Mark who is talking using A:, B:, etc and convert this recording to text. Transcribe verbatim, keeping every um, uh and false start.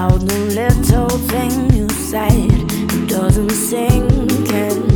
A: How the little thing you said doesn't sink in.